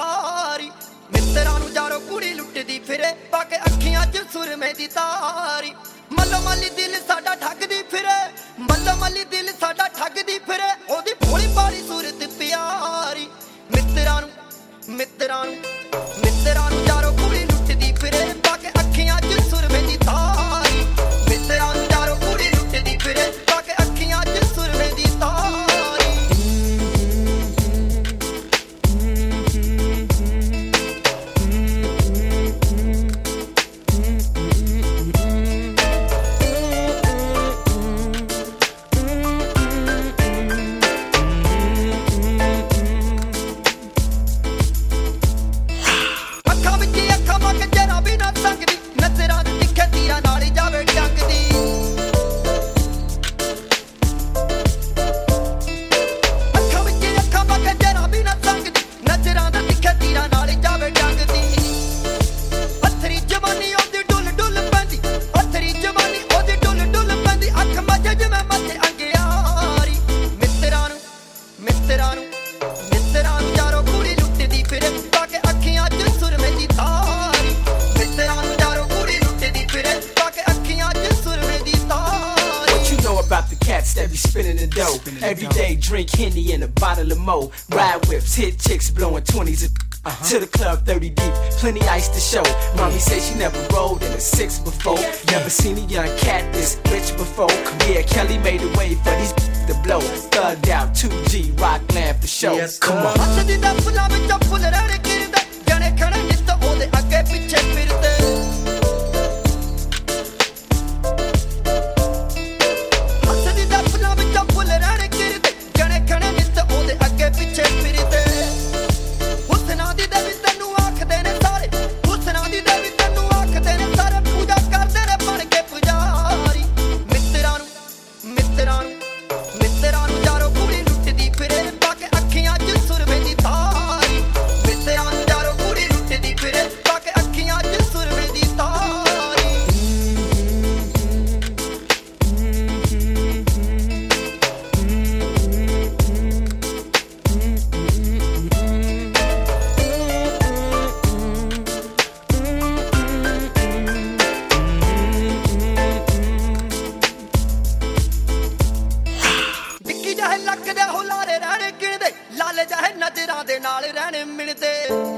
ਤਾਰੀ ਮਿੱਤਰਾਂ ਨੂੰ ਜਾਰੋ ਕੁੜੀ ਲੁੱਟਦੀ ਫਿਰੇ ਪਾ ਕੇ ਅੱਖੀਆਂ 'ਚ ਸੁਰਮੇ ਦੀ ਤਾਰੀ ਮੱਲੋ ਮੱਲੀ ਦਿਲ ਸਾਡਾ ਠੱਗਦੀ ਫਿਰੇ ਮੱਲੋ ਮੱਲੀ ਦਿਲ ਸਾਡਾ ਠੱਗਦੀ ਫਿਰੇ ਉਹਦੀ ਭੋਲੀ ਭਾਲੀ ਸੂਰਤ ਪਿਆਰੀ ਮਿੱਤਰਾਂ ਨੂੰ ਜਾਰੋ ਕੁੜੀ ਲੁੱਟਦੀ ਫਿਰੇ ਪਾ ਕੇ ਅੱਖੀਆਂ 'ਚ ਸੁਰਮੇ ਦੀ ਤਾਰੀ ਮਿੱਤਰਾਂ ਨੂੰ ਜਾਰੋ ਕੁੜੀ ਲੁੱਟਦੀ ਫਿਰੇ ਪਾ ਕੇ ਅੱਖੀਆਂ 'ਚ ਸੁਰਮੇ ਦੀ ਤਾਰੀ ਮਿੱਤਰਾਂ ਨੂੰ ਜਾਰੋ ਕੁੜੀ ਲੁੱਟਦੀ ਫਿਰੇ ਪਾ ਕੇ ਅੱਖੀਆਂ 'ਚ ਸੁਰਮੇ ਦੀ ਤਾਰੀ ਮਿੱਤਰਾਂ ਨੂੰ ਜਾਰੋ ਕੁੜੀ ਲੁੱਟਦੀ ਫਿਰੇ ਪਾ ਕੇ ਅੱਖੀਆਂ 'ਚ ਸੁਰਮੇ ਦੀ ਤਾਰੀ What you know about the cats that be spinning the dough? Every day drink Henny and a bottle of Mo. Ride whips, hit chicks blowing 20s to the club 30 deep, plenty ice to show. Mommy said she never rode in a 6 before. Never seen a young cat this rich before. Yeah, Kelly made a way for these to blow. Thugged out 2G, rock land for show. Come on. ਹੱਸਦੀ ਦਾ ਫੁੱਲਾਂ ਵਿੱਚੋਂ ਫੁੱਲ ਰਹਿਣੇ ਕਿਰਦੇ ਜਣੇ ਖੜੇ ਨਿੱਤ ਉਹਦੇ ਅੱਗੇ ਪਿੱਛੇ ਫਿਰਦੇ ਹੱਸਦੀ ਦਾ ਫੁੱਲਾਂ ਵਿੱਚੋਂ ਫੁੱਲ ਰਹਿਣੇ ਕਿਰਦੇ ਜਣੇ ਖੜੇ ਨਿੱਤ ਉਹਦੇ ਅੱਗੇ ਪਿੱਛੇ ਫਿਰਦੇ ਹੁਸਨਾ ਦੀ ਦੇਵੀ ਤੈਨੂੰ ਆਖਦੇ ਨੇ ਸਾਰੇ ਹੁਸਨਾ ਦੀ ਦੇਵੀ ਤੈਨੂੰ ਆਖਦੇ ਨੇ ਸਾਰੇ ਪੂਜਾ ਕਰਦੇ ਨੇ ਬਣ ਕੇ ਪੁਜਾਰੀ ਮਿੱਤਰਾਂ ਨੂੰ ਜਾਰੋ ਕੁੜੀ ਲੁੱਟਦੀ ਫਿਰੇ ਪਾ ਕੇ ਅੱਖੀਆਂ 'ਚ ਸੁਰਮੇ ਦੀ ਤਾਰੀ ਮਿੱਤਰਾਂ ਨੂੰ ਜਾਰੋ ਕੁੜੀ ਲੁੱਟਦੀ ਫਿਰੇ ਪਾ ਕੇ ਅੱਖੀਆਂ 'ਚ ਸੁਰਮੇ ਦੀ ਤਾਰੀ ਲੱਕ ਦੇ ਹੁਲਾਰੇ ਰਹਿਣੇ ਗਿਣਦੇ ਲਾਲੇ ਜਾਹੇ ਨਜ਼ਰਾਂ ਦੇ ਨਾਲ ਰਹਿਣੇ ਮਿਲਦੇ